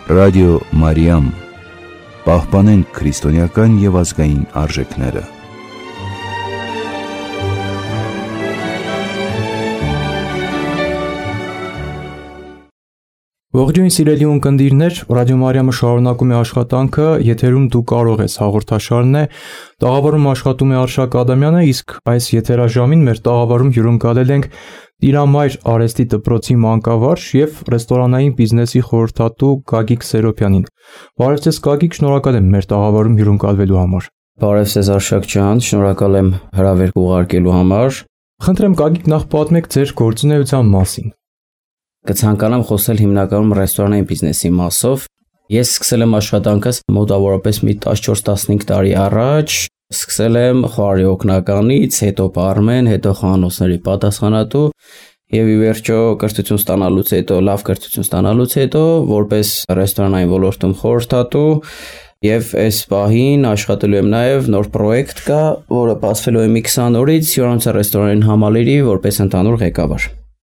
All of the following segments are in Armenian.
Ռադիո Մարիամ, պահպանենք քրիստոնեական և ազգային արժեքները։ Ողջույն սիրելի ունկնդիրներ, Ռադիո Մարիամը շարունակում է աշխատանքը, եթերում դու կարող ես հաղորդաշարն է, տաղավարում աշխատում է Արշակ Ադամյանը, իսկ այս եթերաժամին մեր տաղավարում հյուրընկալել ենք Տիրամայր արհեստի դպրոցի մանկավարժ և ռեստորանային բիզնեսի խորհրդատու Գագիկ Սերոբյանին։ Բարև ձեզ Գագիկ, շնորհակալ եմ մեր տաղավարում հյուրընկալվելու համար։ Բարև ձեզ Արշակ ջան, շնորհակալ եմ հրավերք ուղարկելու համար։ Խնդրեմ Գագիկ, նախ պատմեք ձեր գործունեության մասին։ Կցանկանամ խոսել հիմնականում ռեստորանային բիզնեսի մասով։ Ես սկսել եմ աշխատանքս մոտավորապես մի 14-15 տարի առաջ։ Սկսել եմ խոհարի օգնականից, հետո բարմեն, հետո խոհանոցների պատասխանատու եւ ի վերջո կրթություն ստանալուց հետո, լավ կրթություն ստանալուց հետո որպես ռեստորանային ոլորտում խորհրդատու եւ այս պահին աշխատելու եմ նաեւ նոր պրոյեկտ կա, որը բացվելու է մի 20 օրից Հյուրանոցի ռեստորանային համալիրի որպես ընդհանուր ղեկավար։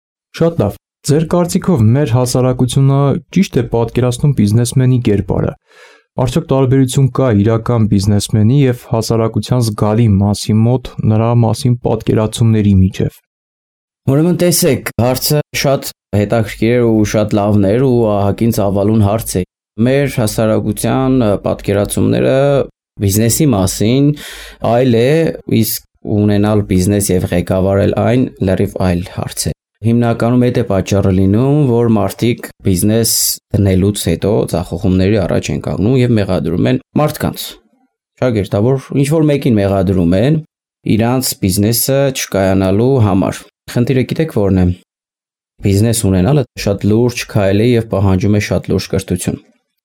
Շատ լավ։ Ձեր կարծիքով մեր հասարակությունը ճիշտ է պատկերացնում բիզնեսմենի կերպարը։ Արդյոք տարբերություն կա իրական բիզնեսմենի եւ հասարակության զգալի մասի մոտ նրա մասին պատկերացումների միջև։ Ուրեմն տեսեք, հարցը շատ հետաքրքիր ու շատ լավն էր ու ահագին ծավալուն հարց է։ Մեր հասարակության պատկերացումները բիզնեսի մասին այլ է, իսկ ունենալ բիզնես եւ ղեկավարել այն լրիվ այլ հարց է։ Հիմնականում այդ է պատճառը լինում, որ մարդիկ բիզնես դնելուց հետո ձախողումների առաջ են կանգնում եւ մեղադրում են մարդկանց։ Շագերտավոր ինչ-որ մեկին մեղադրում են իրանց բիզնեսը չկայանալու համար։ Խնդիրը գիտեք որն է։ Բիզնես ունենալը շատ լուրջ քայլ է եւ պահանջում է շատ լուրջ կրթություն։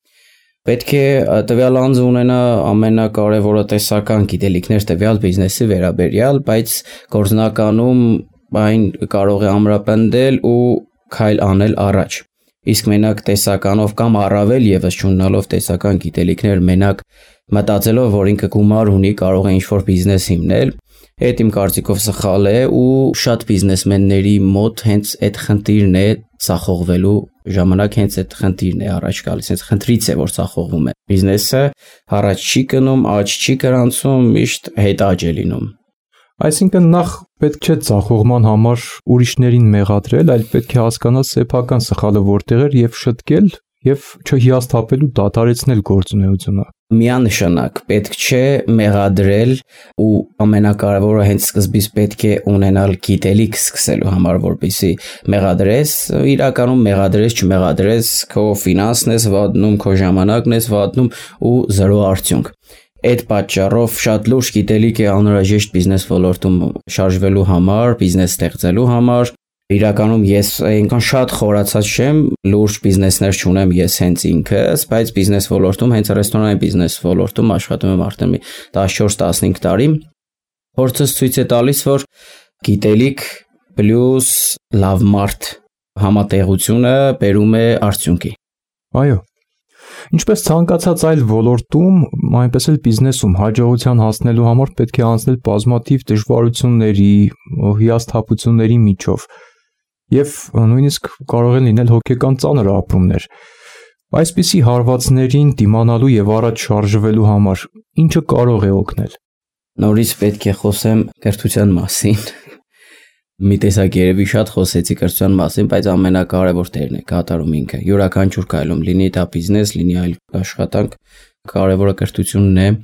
Պետք է տվյալ անձը ունենա ամենակարևորը տեսական գիտելիքներ տվյալ բիզնեսի վերաբերյալ, բայց գործնականում այն կարող է ամրապնդել ու քայլ անել առաջ։ Իսկ մենակ տեսականով կամ առավել եւս չունենալով տեսական գիտելիքներ, մենակ մտածելով, որ ինքը գումար ունի, կարող է ինչ-որ բիզնես հիմնել, այդ իմ կարծիքով սխալ է ու շատ բիզնեսմենների մոտ հենց այդ խնդիրն է սախողվելու ժամանակ, հենց այդ խնդիրն է առաջ գալիս, հենց խնդրից է, որ սախողվում է։ Բիզնեսը առաջ չի գնում, աճ չի գրանցում, միշտ հետաճ է լինում։ Այսինքն նախ պետք չէ ձախողման համար ուրիշներին մեղադրել, այլ պետք է հասկանալ սեփական սխալը որտեղ էր եւ շտկել եւ չհիասթափել ու դադարեցնել գործունեությունը։ Միանշանակ պետք չէ մեղադրել ու ամենակարևորը հենց սկզբից պետք է ունենալ գիտելիք սկսելու համար, որպեսզի մեղադրես, իրականում մեղադրես, չմեղադրես, քո ֆինանսն ես վատնում, քո ժամանակն ես վատնում ու զրո արդյունք։ Այդ պատճառով շատ լուրջ գիտելիք է անհրաժեշտ բիզնես ոլորտում շարժվելու համար, բիզնես ստեղծելու համար։ Իրականում ես այնքան շատ խորացած չեմ, լուրջ բիզնեսներ չունեմ ես հենց ինքս, բայց բիզնես ոլորտում, հենց ռեստորանային բիզնես ոլորտում աշխատում եմ արդեն մի 14-15 տարի։ Փորձս ցույց է տալիս, որ գիտելիք պլյուս լավ մարդ համատեղությունը բերում է արդյունքի։ Այո։ Ինչպես ցանկացած այլ ոլորտում, այնպես էլ բիզնեսում հաջողության հասնելու համար պետք է անցնել բազմաթիվ դժվարությունների, հիասթափությունների միջով եւ նույնիսկ կարող են լինել հոգեկան ծանր ապրումներ։ Այսպիսի հարվածներին դիմանալու եւ առաջ շարժվելու համար ինչը կարող է օգնել։ Նորից պետք է խոսեմ կրթության մասին։ Մի տեսակ երևի շատ խոսեցի կրթության մասին, բայց ամենակարևոր դերն է կատարում ինքը։ Յուրաքանչյուր քայլում լինի դա բիզնես, լինի այլ աշխատանք, կարևորը կրթությունն է,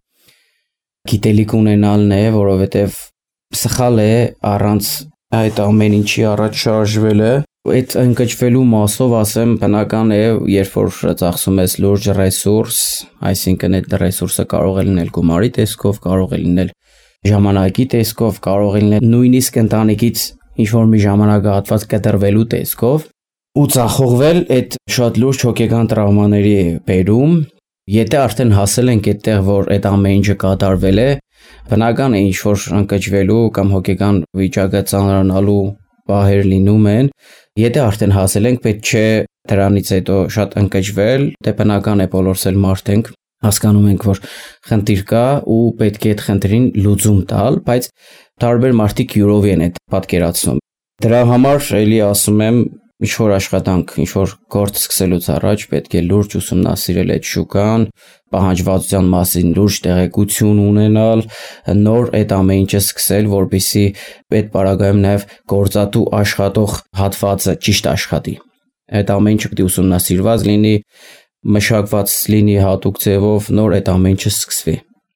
գիտելիք ունենալն է, որովհետև սխալ է առանց այդ ամեն ինչի առաջ շարժվելը։ Այդ ընկճվելու մասով ասեմ, բնական է, երբ որ ծախսում ես լուրջ ռեսուրս, այսինքն այդ ռեսուրսը կարող է լինել գումարի տեսքով, կարող է լինել ժամանակի տեսքով, կարող է լինել նույնիսկ ընտանիքից ինչ-որ մի ժամանակահատված կտրվելու տեսքով ու ծախողվել այդ շատ լուրջ հոգեկան տրավմաների է բերում։ Եթե արդեն հասել ենք այդտեղ, որ այդ ամեն ինչը կատարվել է, բնական է ինչ-որ ընկճվելու կամ հոգեկան վիճակը ծանրանալու պահեր լինում են։ Եթե արդեն հասել ենք, պետք չէ դրանից հետո շատ ընկճվել, դե բնական է բոլորս էլ մարդ ենք, հասկանում ենք, որ խնդիր կա ու պետք է այդ խնդրին լուծում տալ, բայց տարբեր մարդիկ յուրովի են այդ պատկերացնում։ Դրա համար էլի ասում եմ, ինչ-որ աշխատանք, ինչ-որ գործ սկսելուց առաջ պետք է լուրջ ուսումնասիրել այդ շուկան, պահանջվածության մասին լուրջ տեղեկություն ունենալ, նոր այդ ամեն ինչը սկսել, որպեսզի այդ պարագայում նաև գործատու աշխատող հատվածը ճիշտ աշխատի։ Այդ ամեն ինչը պետք է ուսումնասիրված լինի, մշակված լինի հատուկ ձևով, նոր այդ ամեն ինչը սկսվի։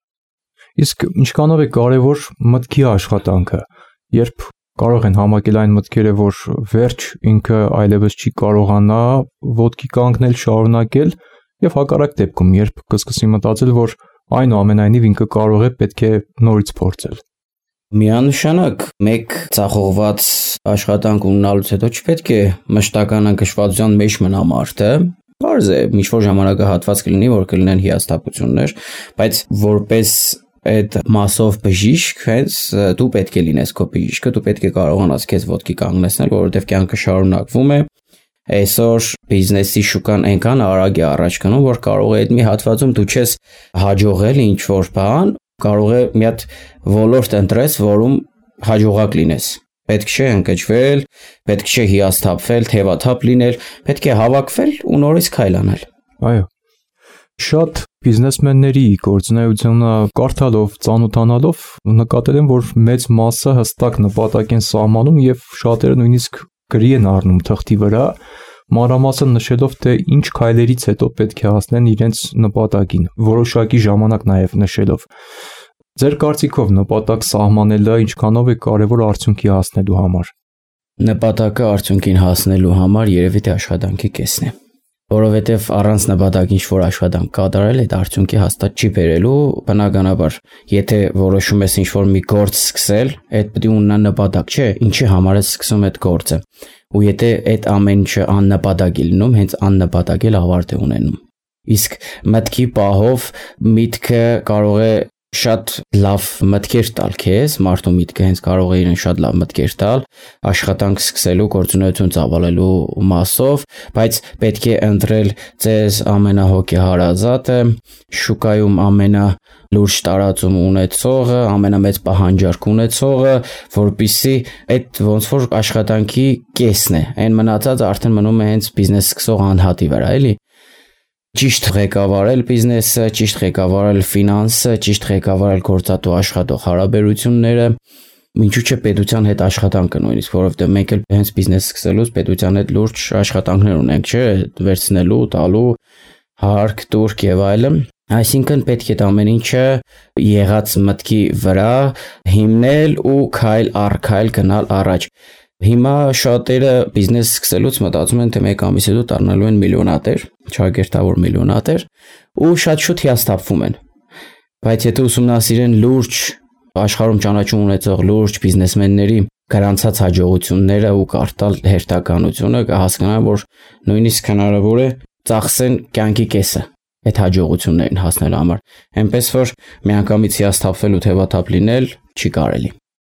Իսկ ինչքանով է կարևոր մտքի աշխատանքը, երբ կարող են համակել այն մտքերը, որ վերջ ինքը այլևս չի կարողանա ոտքի կանգնել, շարունակել, եւ հակառակ դեպքում, երբ կսկսի մտածել, որ այնուամենայնիվ ինքը կարող է պետք է նորից փորձել։ Միանշանակ մեկ ցախողված աշխատանք ունենալուց հետո չպետք է մշտական անկշվածության մեջ մնա մարդը։ Բարձ է, ինչ-որ ժամանակահատված կլինի, որ կլինեն հիասթափություններ, բայց որպես այդ մասով բժիշկ, հենց դու պետք է լինես քո բժիշկը, դու պետք է կարողանաս քեզ ոտքի կանգնեցնել, որովհետև կյանքը շարունակվում է։ Այսօր բիզնեսի շուկան այնքան արագ է առաջ գնում, որ կարող է այդ մի հատվածում դու չես հաջողել ինչ-որ բան, կարող է մի հատ ոլորտ ընտրես, որում հաջողակ լինես։ Պետք չէ ընկճվել, պետք չէ հիասթափվել, թևաթափ լինել, պետք է հավաքվել ու նորից քայլ անել։ Այո։ Շատ բիզնեսմենների գործունեությունը կարդալով, ծանոթանալով նկատել եմ, որ մեծ մասը հստակ նպատակ են սահմանում եւ շատերը նույնիսկ գրի են առնում թղթի վրա, մանրամասն նշելով, թե ինչ քայլերից հետո պետք է հասնեն իրենց նպատակին, որոշակի ժամանակ նաեւ նշելով։ Ձեր կարծիքով նպատակ սահմանելը ինչքանով է կարևոր արդյունքի հասնելու համար։ Նպատակը արդյունքին հասնելու համար երևի թե աշխատանքի կեսն է։ Որովհետև առանց նպատակի ինչ-որ աշխատանք կատարել, այդ արդյունքի հաստատ չի բերելու, բնականաբար, եթե որոշում ես ինչ-որ մի գործ սկսել, այդ պետք է ունենա նպատակ, չէ, ինչի համար ես սկսում այդ գործը։ Ու եթե այդ ամեն ինչը աննպատակ է լինում, հենց աննպատակ էլ ավարտ է ունենում։ Իսկ մտքի պահով միտքը կարող է շատ լավ մտքեր տալ քեզ, մարդու միտքը հենց կարող է իրեն շատ լավ մտքեր տալ, աշխատանք սկսելու, գործունեություն ծավալելու մասով, բայց պետք է ընտրել ձեզ ամենահոգեհարազատը, շուկայում ամենալուրջ տարածում ունեցողը, ամենամեծ պահանջարկ ունեցողը, որպեսզի այդ ոնց որ աշխատանքի կեսն է, այն մնացած արդեն մնում է հենց բիզնես սկսող անհատի վրա, էլի։ Ճիշտ ղեկավարել բիզնեսը, ճիշտ ղեկավարել ֆինանսը, ճիշտ ղեկավարել գործատու աշխատող հարաբերությունները, ինչու՞ չէ պետության հետ աշխատանքը նույնիսկ, որովհետև մենք էլ հենց բիզնես սկսելուց պետության հետ լուրջ աշխատանքներ ունենք, չէ, վերցնելու, տալու, հարկ, տուրք եւ այլն։ Այսինքն պետք է ամեն ինչը եղած մտքի վրա հիմնել ու քայլ առ քայլ գնալ առաջ։ Հիմա շատերը բիզնես սկսելուց մտածում են, թե մեկ ամիս հետո դառնալու են միլիոնատեր, ճակերտավոր միլիոնատեր, ու շատ շուտ հիասթափվում են։ Բայց եթե ուսումնասիրեն լուրջ աշխարհում ճանաչում ունեցող լուրջ բիզնեսմենների գրանցած հաջողությունները ու կարդալ հերթականությունը, կհասկանան, որ նույնիսկ հնարավոր է ծախսեն կյանքի կեսը այդ հաջողություններին հասնելու համար։ Այնպես որ միանգամից հիասթափվել ու թևաթափ լինել չի կարելի։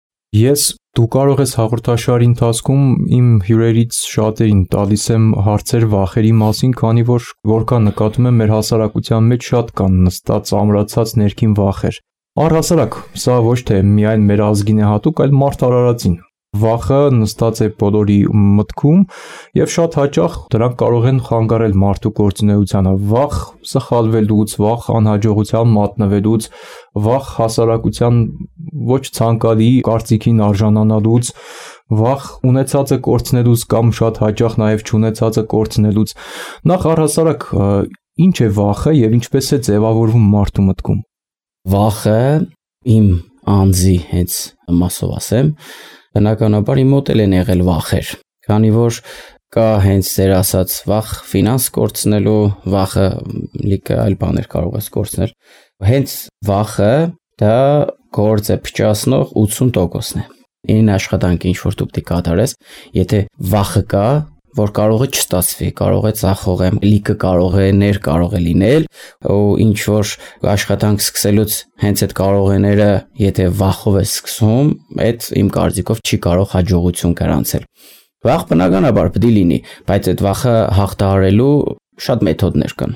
Ես դու կարող ես հաղորդաշարի ընթացքում իմ հյուրերից շատերին տալիս եմ հարցեր վախերի մասին, քանի որ որքան նկատում եմ մեր հասարակության մեջ շատ կան նստած ամրացած ներքին վախեր։ Առհասարակ, սա ոչ թե միայն մեր ազգին է հատուկ, այլ մարդ արարածին։ Վախը նստած է բոլորի մտքում եւ շատ հաճախ դրանք կարող են խանգարել մարդու գործունեությանը։ Վախ սխալվելուց, վախ անհաջողության մատնվելուց, վախ հասարակության ոչ ցանկալի կարծիքին արժանանալուց, վախ ունեցածը կորցնելուց կամ շատ հաճախ նաեւ չունեցածը կորցնելուց։ Նախ առհասարակ ինչ է վախը եւ ինչպես է ձևավորվում մարդու մտքում։ Վախը իմ անձի հենց մասով ասեմ, բնականաբար իմ մոտ էլ են եղել վախեր, քանի որ կա հենց ձեր ասած վախ ֆինանս կորցնելու, վախը լիքը այլ բաներ կարող ես կորցնել։ Հենց վախը դա գործը փչացնող 80%-ն է։ Այն աշխատանքը ինչ որ դու պետք է կատարես, եթե վախը կա, որ կարող է չստացվի, կարող է ծախողեմ, լիքը կարող է ներ կարող է լինել, ու ինչ որ աշխատանք սկսելուց հենց այդ կարողեները, եթե վախով է սկսում, այդ իմ կարծիքով չի կարող հաջողություն գրանցել։ Վախ բնականաբար պետք է լինի, բայց այդ վախը հաղթահարելու շատ մեթոդներ կան։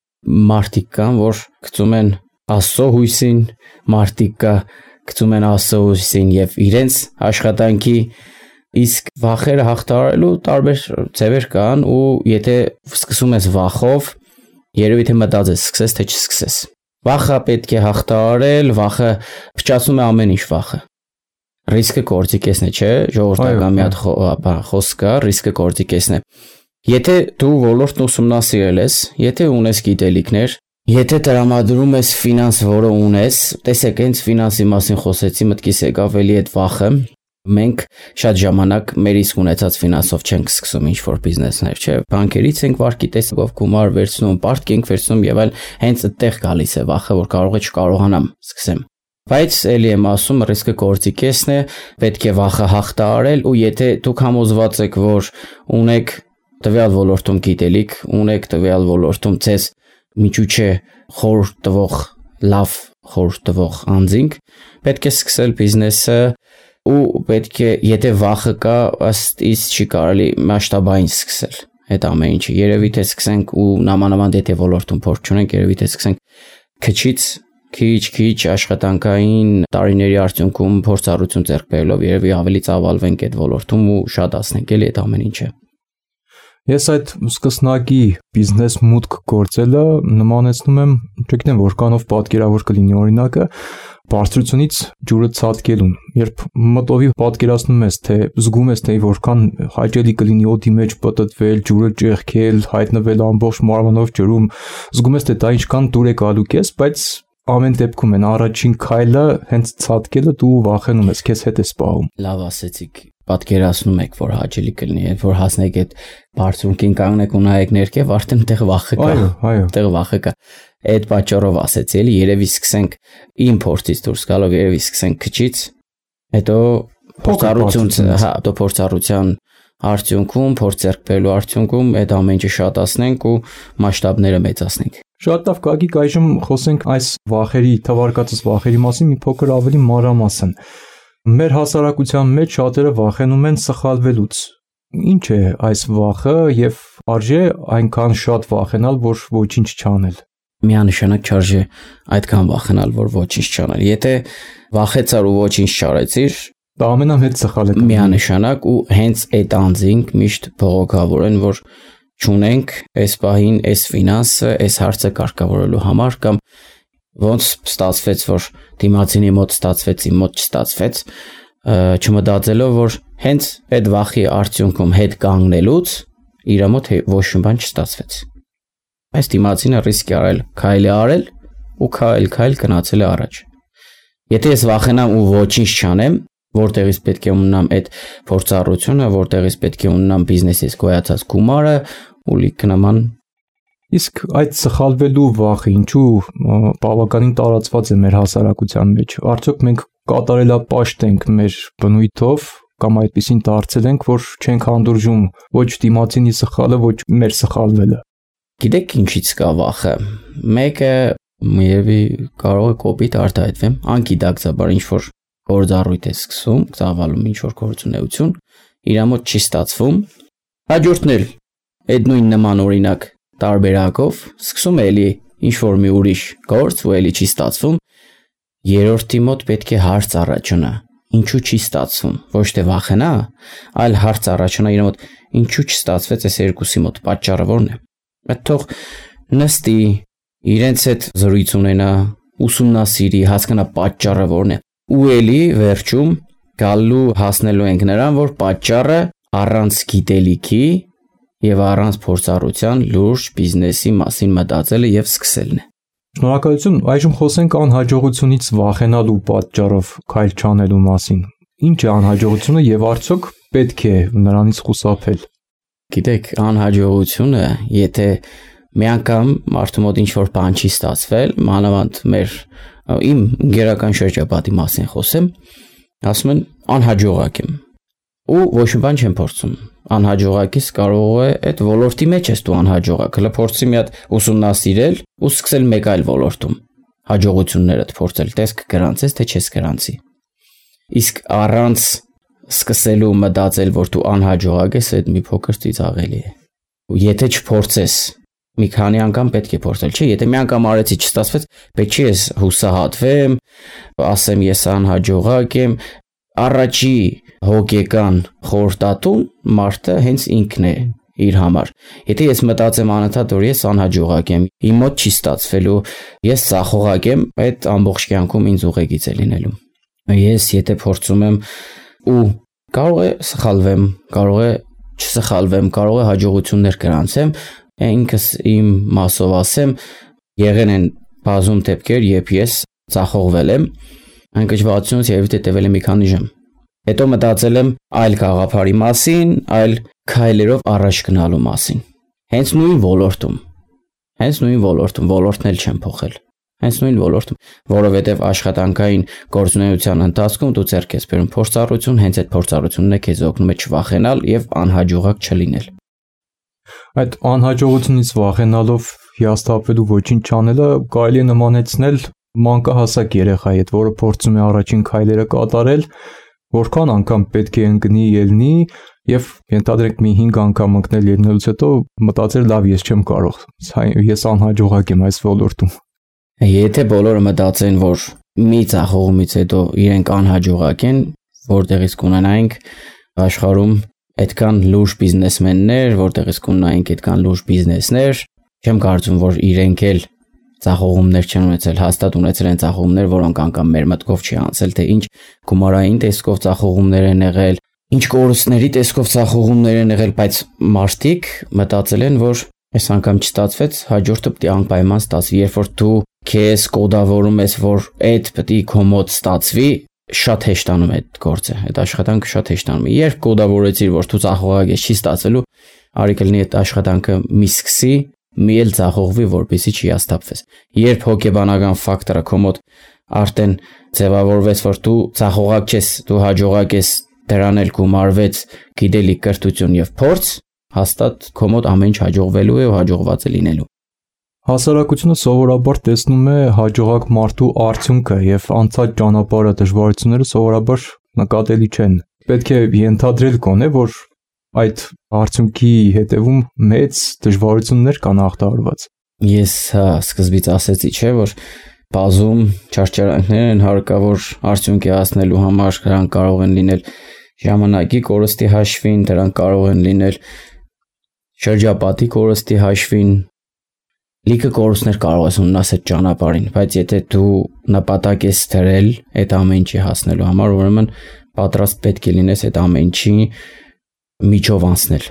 Մարդիկ կան, որ գծում են Աստծո հույսին, մարդիկ կա գծում են Աստծո հույսին եւ իրենց աշխատանքի Իսկ վախերը հաղթահարելու տարբեր ձևեր կան ու եթե սկսում ես վախով, երևի թե մտածես, սկսես թե չսկսես։ Վախը պետք է հաղթահարել, վախը փչացնում է ամեն ինչ վախը։ Ռիսկը կործի կեսն է, չէ՞, ժողովրդական մի հատ խոսք կա, ռիսկը կործի կեսն է։ Եթե դու ոլորտն ուսումնասիրել ես, եթե ունես գիտելիքներ, եթե տրամադրում ես ֆինանս, որը ունես, տեսեք, հենց ֆինանսի մասին խոսեցի, մտքիս եկավ էլի այդ վախը։ Մենք շատ ժամանակ մեր իսկ ունեցած ֆինանսով չենք սկսում ինչ-որ բիզնեսներ, չէ՞, բանկերից ենք վարկի տեսքով գումար վերցնում, պարտք ենք վերցնում եւ այլ, հենց այդտեղ գալիս է վախը, որ կարող է չկարողանամ սկսեմ։ Բայց էլի եմ ասում, ռիսկը կործի կեսն է, պետք է վախը հաղթահարել ու եթե դուք համոզված եք, որ ունեք տվյալ ոլորտում գիտելիք, ունեք տվյալ ոլորտում ցես միջուճ խորհուրդ տվող, լավ խորհուրդ տվող անձինք, պետք է սկսել բիզնեսը ու պետք է, եթե վախը կա, ըստ իս չի կարելի մասշտաբային սկսել այդ ամեն ինչը։ Երևի թե սկսենք ու նամանավանդ եթե ոլորտում փորձ չունենք, երևի թե սկսենք քիչից քիչ աշխատանքային տարիների արդյունքում փորձառություն ձեռք բերելով երևի ավելի ծավալվենք այդ ոլորտում ու շատացնենք էլի այդ ամեն ինչը։ Ես այդ սկսնակի բիզնես մուտք գործելը նմանեցնում եմ, չգիտեմ որքանով պատկերավոր կլինի օրինակը, բարձրությունից ջուրը ցատկելուն։ Երբ մտովի պատկերացնում ես, թե զգում ես, թե որքան հաճելի կլինի օդի մեջ պտտվել, ջուրը ճեղքել, հայտնվել ամբողջ մարմնով ջրում, զգում ես, թե դա ինչքան դուր է գալու քեզ, բայց ամեն դեպքում են առաջին քայլը հենց ցատկելը դու վախենում ես, քեզ հետ ես պահում։ Լավ ասեցիք, պատկերացնում եք, որ հաճելի կլինի, երբ որ հասնեք այդ բարձունքին կանգնեք ու նայեք ներքև, արդեն տեղ վախը կա։ Այո, տեղ վախը կա։ Այդ պատճառով ասեցի, էլի երևի սկսենք իմ փորձից դուրս գալով երևի սկսենք քչից, հետո փորձառության արդյունքում, փորձ ձեռք բերելու արդյունքում այդ ամեն ինչը շատացնենք ու մասշտաբները մեծացնենք։ Շատ լավ, Գագիկ, այժմ խոսենք այս վախերի, թվարկածս վախերի մասին մի փոքր ավելի մանրամասն։ Մեր հասարակության մեջ շատերը վախենում են սխալվելուց։ Ինչ է այս վախը եւ արժե այնքան շատ վախենալ, որ ոչինչ չանել։ Միանշանակ չարժե այդքան վախենալ, որ ոչինչ չանել։ Եթե վախեցար ու ոչինչ չարեցիր, դա ամենամեծ սխալը է։ Միանշանակ ու հենց այդ անձինք միշտ բողոքավոր են, որ չունենք այս պահին այս ֆինանսը, այս հարցը կարգավորելու համար կամ ոնց ստացվեց, որ դիմացինի մոտ ստացվեց, իմ մոտ չստացվեց, չմտածելով, որ հենց այդ վախի արդյունքում հետ կանգնելուց իր մոտ ոչ մի բան չստացվեց։ Այս դիմացինը ռիսկ է արել, քայլ է արել ու քայլ գնացել է առաջ։ Եթե ես վախենամ ու ոչինչ չանեմ, որտեղից պետք է ունենամ այդ փորձառությունը, որտեղից պետք է ունենամ բիզնեսից գոյացած գումարը ու լիքը նման։ Իսկ այդ սխալվելու վախը ինչու բավականին տարածված է մեր հասարակության մեջ։ Արդյոք մենք կատարելապաշտ ենք մեր բնույթով կամ այդպեսին դարձել ենք, որ չենք հանդուրժում ոչ դիմացինի սխալը, ոչ մեր սխալվելը։ Գիտեք ինչից կա վախը։ Մեկը երևի կարող է կոպիտ արտահայտվեմ, անկիդակցաբար ինչ-որ գործառույթ է սկսում, ծավալում ինչ-որ գործունեություն, իր մոտ չի ստացվում, հաջորդն էլ այդ նույն նման օրինակ տարբերակով սկսում է էլի ինչ-որ մի ուրիշ գործ ու էլի չի ստացվում, երրորդի մոտ պետք է հարց առաջանա, ինչու չի ստացվում, ոչ թե վախենա, այլ հարց առաջանա իր մոտ, ինչու չստացվեց այս երկուսի մոտ, պատճառը որն է։ Այդ թող նստի, իրենց հետ զրույց ունենա, ուսումնասիրի, հասկանա պատճառը որն է։ Ու էլի վերջում գալու հասնելու ենք նրան, որ պատճառը առանց գիտելիքի եւ առանց փորձառության լուրջ բիզնեսի մասին մտածելը եւ սկսելն է։ Շնորհակալություն, այժմ խոսենք անհաջողությունից վախենալու պատճառով քայլ չանելու մասին։ Ինչ է անհաջողությունը եւ արդյոք պետք է նրանից խուսափել։ Գիտեք, անհաջողությունը, եթե մի անգամ մարդու մոտ ինչ-որ բան չի ստացվել, մանավանդ իմ գերական շրջապատի մասին խոսեմ, ասում են անհաջողակ եմ ու ոչ մի բան չեմ փորձում։ Անհաջողակից կարող է այդ ոլորտի մեջ ես դու անհաջողակ, հələ փորձի մի հատ ուսումնասիրել ու սկսել մեկ այլ ոլորտում հաջողություններդ փորձել, տեսք գրանցես թե չես գրանցի։ Իսկ առանց սկսելու մտածել, որ դու անհաջողակ ես, այդ մի փոքր ծիծաղելի է։ Ու եթե չփորձես, մի քանի անգամ պետք է փորձել, չէ՞, եթե մի անգամ արեցի չստացվեց, պետք չի ես հուսահատվեմ, ասեմ ես անհաջողակ եմ, առաջի հոգեկան խորհրդատուն մարդը հենց ինքն է իր համար։ Եթե ես մտածեմ անընդհատ, որ ես անհաջողակ եմ, իմ մոտ չի ստացվելու, ես ծախողակ եմ, այդ ամբողջ կյանքում ինձ ուղեկից է լինելու։ Ես եթե փորձում եմ ու կարող է սխալվեմ, կարող է չսխալվեմ, կարող է հաջողություններ գրանցեմ, ինքս իմ մասով ասեմ, եղել են բազում դեպքեր, երբ ես ծախողվել եմ, անկճվածությունից երևի տևել է մի քանի ժամ։ Հետո մտածել եմ այլ գաղափարի մասին, այլ քայլերով առաջ գնալու մասին։ Հենց նույն ոլորտում, ոլորտն էլ չեմ փոխել։ Հենց նույն ոլորտում, որովհետև աշխատանքային գործունեության ընթացքում դու ձեռք ես բերում փորձառություն, հենց այդ փորձառությունն է քեզ օգնում է չվախենալ եւ անհաջողակ չլինել։ Այդ անհաջողությունից վախենալով հիասթափվելու ոչինչ չանելը կարելի է նմանեցնել մանկահասակ երեխայի հետ, որը փորձում է առաջին քայլերը կատարել, որքան անգամ պետք է ընկնի, ելնի եւ ենթադրենք մի 5 անգամ ընկնել ելնելուց հետո մտածել լավ ես չեմ կարող, ես անհաջողակ եմ այս ոլորտում։ Եթե բոլորը մտածեն, որ մի ծախողումից հետո իրենք անհաջողակ են, որտեղից կունենայինք աշխարհում այդքան լուրջ բիզնեսմեններ, որտեղից կունենայինք այդքան լուրջ բիզնեսներ, չեմ կարծում, որ իրենք էլ ծախողումներ չեն ունեցել, հաստատ ունեցել են ծախողումներ, որոնք անգամ մեր մտքով չի անցել, թե ինչ գումարային տեսքով ծախողումներ են եղել, ինչ կորուստների տեսքով ծախողումներ են եղել, բայց մարդիկ մտածել են, որ այս անգամ չստացվեց, հաջորդը պետք է անպայման ստացվի, երբ որ դու քեզ կոդավորում ես, որ այդ պետք է քո մոտ ստացվի, շատ հեշտանում է այդ գործը, այդ աշխատանքը շատ հեշտանում է։ Երբ կոդավորեցիր, որ դու ծախողակ ես, չի ստացվելու, արի կլինի այդ աշխատանքը մի սկսի, մի էլ ծախողվի, որպեսզի չհիասթափվես։ Երբ հոգեբանական ֆակտորը քո մոտ արդեն ձևավորվեց, որ դու ծախողակ չես, դու հաջողակ ես, դրան էլ գումարվեց գիտելիք, կրթություն եւ փորձ, հաստատ քո մոտ ամեն ինչ հաջողվելու է ու հաջողված է լինելու։ Հասարակությունը սովորաբար տեսնում է հաջողակ մարդու արդյունքը եւ անցած ճանապարհը դժվարությունները սովորաբար նկատելի չեն։ Պետք է ենթադրել գոնե, որ այդ արդյունքի հետևում մեծ դժվարություններ կան ախտարված։ Ես սկզբից ասեցի, չէ, որ բազում չարչարանքներ են հարկավոր արդյունքի հասնելու համար, դրանք կարող են լինել ժամանակի կորստի հաշվին, դրանք կարող են լինել շրջապատի կորստի հաշվին, լիքը կորուստներ կարող ես ունենալ այդ ճանապարհին, բայց եթե դու նպատակ ես դրել այդ ամեն ինչի հասնելու համար, ուրեմն պատրաստ պետք է լինես այդ ամեն ինչի միջով անցնել։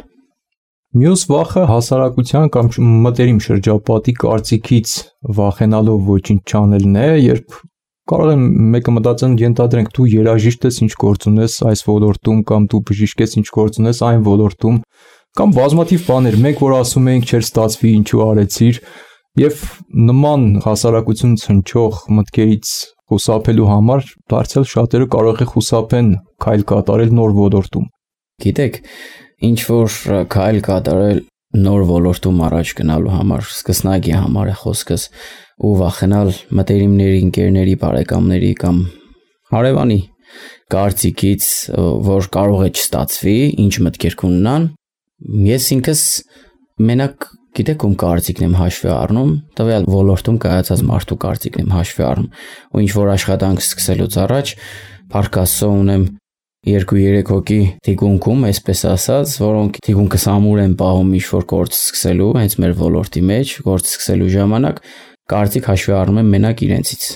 Մյուս վախը հասարակության կամ մտերիմ շրջապատի կարծիքից վախենալով ոչինչ չանելն է, երբ կարող է մեկը մտածել, ենթադրենք դու երաժիշտ ես, ինչ գործ ունես այս ոլորտում, կամ դու բժիշկ ես, ինչ գործ ունես այն ոլորտում, կամ բազմաթիվ բաներ, մեկ որ ասում ենք չէր ստացվի, ինչու արեցիր, եւ նման հասարակությունից հնչող մտքերից խուսափելու համար դարձյալ շատերը կարող է խուսափեն քայլ կատարել նոր ոլորտում։ Գիտեք, ինչ որ քայլ կատարել նոր ոլորտում առաջ գնալու համար, սկսնակի համար է խոսքս, ու վախենալ մտերիմների, ընկերների, բարեկամների կամ հարևանի կարծիքից, որ կարող է չստացվի, ինչ մտքեր կունենան, ես ինքս մենակ գիտեք ում կարծիքն եմ հաշվի առնում, տվյալ ոլորտում կայացած մարդու կարծիքն եմ հաշվի առնում, ու ինչ որ աշխատանք սկսելուց առաջ փառք Աստծո ունեմ 2-3 հոգի թիկունքում, այսպես ասած, որոնք թիկունքս ամուր են պահում ինչ-որ գործ սկսելու, հենց մեր ոլորտի մեջ, գործ սկսելու ժամանակ, կարծիք հաշվի առնում եմ մենակ իրենցից։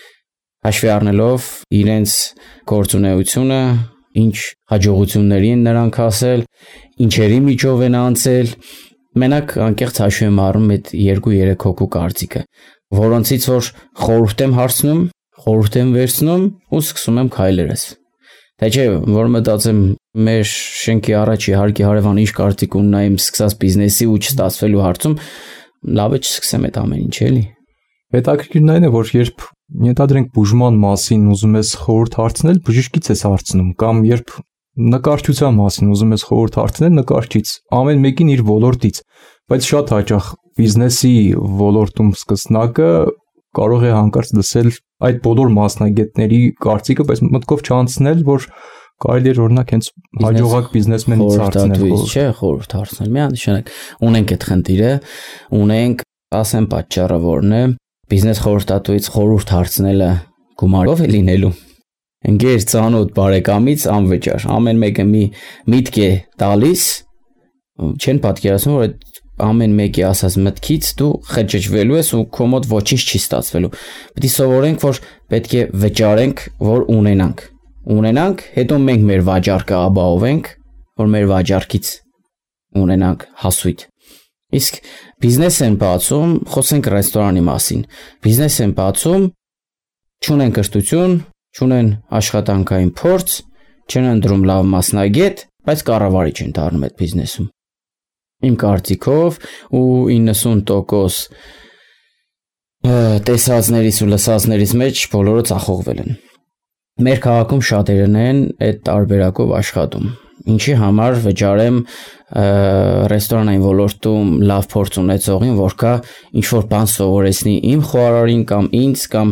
Հաշվի առնելով իրենց գործունեությունը, ինչ հաջողությունների են նրանք հասել, ինչերի միջով են անցել, մենակ անկեղծ հաշվի եմ առնում այդ 2-3 հոգու կարծիքը, որոնցից որ խորհուրդ եմ հարցնում, խորհուրդ եմ վերցնում ու սկսում եմ քայլերս։ Թե չէ, որ մտածեմ մեր շենքի առաջ իհարկե հարևան ինչ կարծիք ունենայիմ սկսած բիզնեսի ու չստացվելու հարցում, լավ է չսկսեմ այդ ամեն ինչ, էլի։ Հետաքրքիրն այն է, որ երբ ենթադրենք բուժման մասին ուզում ես խորհուրդ հարցնել, բժշկից ես հարցնում, կամ երբ նկարչության մասին ուզում ես խորհուրդ հարցնել, նկարչից, ամեն մեկին իր ոլորտից, բայց շատ հաճախ բիզնեսի ոլորտում սկսնակը կարող է հանկարծ լսել այդ բոլոր մասնագետների կարծիքը, բայց մտքով չանցնել, որ կարելի է օրինակ հենց հաջողակ բիզնեսմենից հարցնել, չէ, խորհուրդ հարցնել, միանշանակ ունենք այդ խնդիրը, ունենք, ասեմ պատճառը որն է, բիզնես խորհրդատուից խորհուրդ հարցնելը գումարով է լինելու։ ընկեր ծանոթ բարեկամից անվճար, ամեն մեկը մի միտք է տալիս, չեն պատկերացնում, որ այդ ամեն մեկի ասած մտքից դու խճճվելու ես ու քո մոտ ոչինչ չի ստացվելու։ Պետք է սովորենք, որ պետք է վճարենք, որ ունենանք, հետո մենք մեր վաճառքը ապահովենք, որ մեր վաճառքից ունենանք հասույթ։ Իսկ բիզնես են բացում, խոսենք ռեստորանի մասին։ Բիզնես են բացում, չունեն կրթություն, չունեն աշխատանքային փորձ, չեն ընտրում լավ մասնագետ, բայց կառավարիչ են դառնում այդ բիզնեսում։ Իմ կարծիքով ու 90% տեսածներից ու լսածներից մեջ բոլորը ծախողվել են։ Մեր քաղաքում շատերն են այդ տարբերակով աշխատում։ Ինչի համար վճարեմ ռեստորանային ոլորտում լավ փորձ ունեցողին, որ կա ինչ-որ բան սովորեցնի իմ խոհարարին կամ ինձ կամ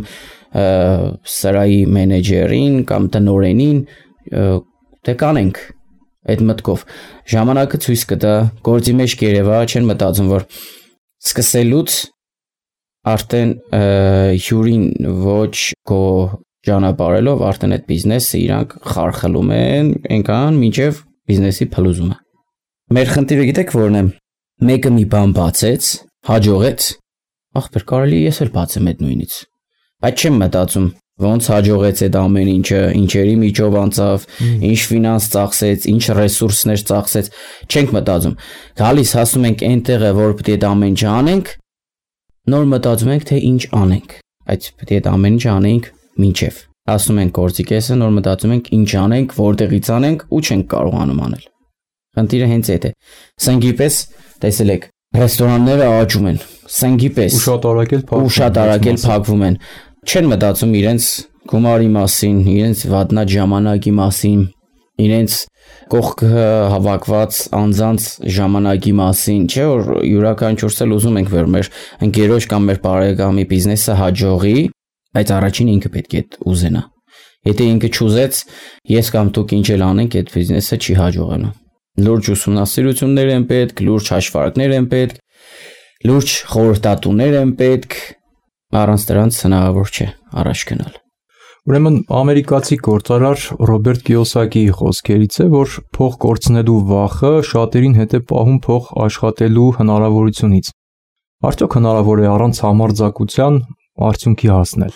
սրահի մենեջերին կամ տնօրենին, դե կանենք այդ մտքով։ Ժամանակը ցույց կտա, գործի մեջ կերևա, չեն մտածում, որ սկսելուց արդեն հյուրին ոչ քո ճանապարհելով արդեն այդ բիզնեսը իրանք խարխլում են, այնքան մինչև բիզնեսի փլուզումը։ Մեր խնդիրը գիտեք որն է։ Մեկը մի բան բացեց, հաջողեց, ախպեր կարելի ես էլ բացեմ այդ նույնից։ Բայց չեմ մտածում, ոնց հաջողեց այդ ամեն ինչը, ինչերի միջով անցավ, ինչ ֆինանս ծախսեց, ինչ ռեսուրսներ ծախսեց, չենք մտածում։ Գալիս հասնում ենք այնտեղը, որ պետք է այդ ամեն ինչ անենք, նոր մտածում ենք, թե ինչ անենք։ Այդ պետք է այդ ամեն ինչ անենք մինչև։ Ասում ենք գործի կեսը, նոր մտածում ենք ինչ անենք, որտեղից անենք ու չենք կարողանում անել։ Խնդիրը հենց այդ է։ Սնգի պես տեսել եք, ռեստորանները աճում են, սնգի պես ու շատ արագ էլ փակվում են։ Չեն մտածում իրենց գումարի մասին, իրենց վատնած ժամանակի մասին, իրենց կողք հավաքված անձանց ժամանակի մասին, չէ՞ որ յուրաքանչյուրս էլ ուզում ենք որ մեր ընկերոջ կամ մեր բարեկամի բիզնեսը հաջողի, բայց առաջին ինքը պետք է ուզենա։ Եթե ինքը չուզեց, ես կամ դուք ինչ էլ անենք, այդ բիզնեսը չի հաջողելու։ Լուրջ ուսումնասիրություններ են պետք, լուրջ հաշվարկներ են պետք, լուրջ խորհրդատուներ են պետք, առանց դրանց հնարավոր չէ առաջ գնալ։ Ուրեմն ամերիկացի գործարար Ռոբերտ Կիոսակիի խոսքերից է, որ փող կորցնելու վախը շատերին հետ է պահում փող աշխատելու հնարավորությունից։ Արդյոք հնարավոր է առանց համարձակության արդյունքի հասնել։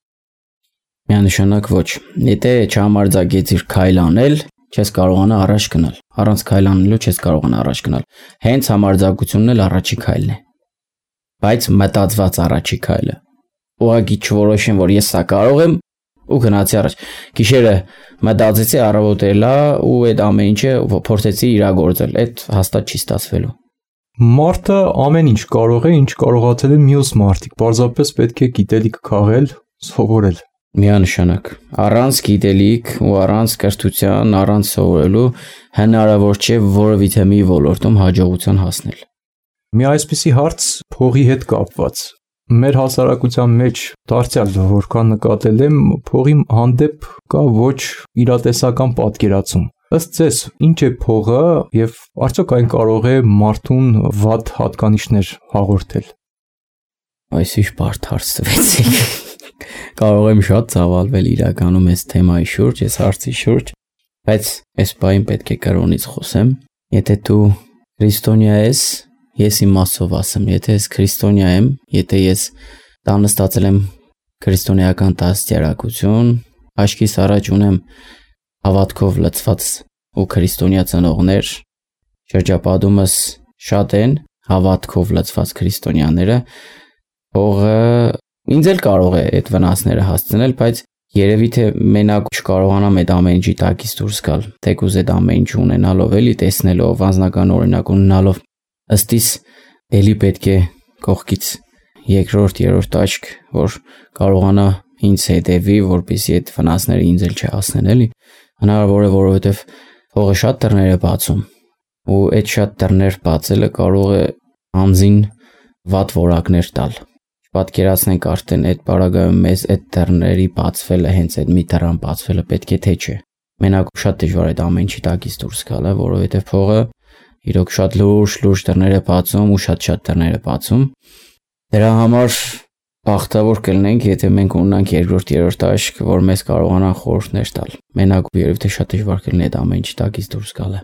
Միանշանակ ոչ։ Եթե չհամարձակեցիր քայլ անել, չես կարողանա առաջ գնալ։ Առանց քայլ անելու չես կարողանա առաջ գնալ։ Հենց համարձակությունն էլ առաջի քայլն է։ Բայց մտածված առաջի քայլը։ Ուղղակի չորոշեմ, որ ես սա կարող եմ ու գնացի առաջ։ Գիշերը մտածեցի, առավոտը էլա ու այդ ամեն ինչը փորձեցի իրագործել։ Այդ հաստատ չի ստացվելու։ Մարդը ամեն ինչ կարող է, ինչ կարողացել է մյուս մարդիկ, պարզապես պետք է գիտելիք քաղել, սովորել։ Միանշանակ, առանց գիտելիք ու առանց կրթության, առանց սովորելու հնարավոր չէ որևիցե մի ոլորտում հաջողության հասնել։ Մի այսպիսի հարց փողի հետ կապված։ Մեր հասարակության մեջ դարձյալ որքան նկատել եմ, փողի հանդեպ կա ոչ իրատեսական պատկերացում։ Ըստ ձեզ, ինչ է փողը եւ արդյոք այն կարող է մարդուն վատ հատկանիշներ հաղորդել։ Այսիշ բարդ հարց տվեցիք։ Կարող եմ շատ ցավալվել իրականում այս թեմայի շուրջ, այս հարցի շուրջ, բայց այս բանին պետք է կրոնից խոսեմ։ Եթե դու քրիստոնյա ես, ես իմ մասով ասեմ, եթե ես քրիստոնյա եմ, եթե ես տանստացել եմ քրիստոնեական դաստիարակություն, աչքիս առաջ ունեմ հավատքով լցված ու քրիստոնյա ծնողներ, շրջապատումս շատ են հավատքով լցված քրիստոնյաները, փողը ինձ էլ կարող է այդ վնասները հասցնել, բայց երևի թե մենակ չկարողանամ այդ ամեն ինչի տակից դուրս գալ, թեկուզ այդ ամեն ինչ ունենալով էլի տեսնելով, անձնական օրինակ ունենալով, ըստիս էլի պետք է կողքից երկրորդ, երրորդ աչք, որ կարողանա ինձ հետևի, որպեսզի այդ վնասները ինձ էլ չհասնեն, էլի։ Հնարավոր է, որովհետև փողը շատ դռներ է բացում, ու այդ շատ դռներ բացելը կարող է անձին վատ որակներ տալ։ Պատկերացնենք արդեն այդ պարագայում մեզ այդ դռների բացվելը, հենց այդ մի դռան բացվելը պետք է թե չէ։ Մենակ շատ դժվար է այդ ամեն ինչի տակից դուրս գալը, որովհետև փողը իրոք շատ լուրջ դռներ է բացում ու շատ դռներ է բացում։ Դրա համար բախտավոր կլինենք, եթե մենք ունենանք երկրորդ աշկ, որ մեզ կարողանան խորհուրդներ տալ։ Մենակ երևի թե շատ դժվար կլինի այդ ամեն ինչի տակից դուրս գալը։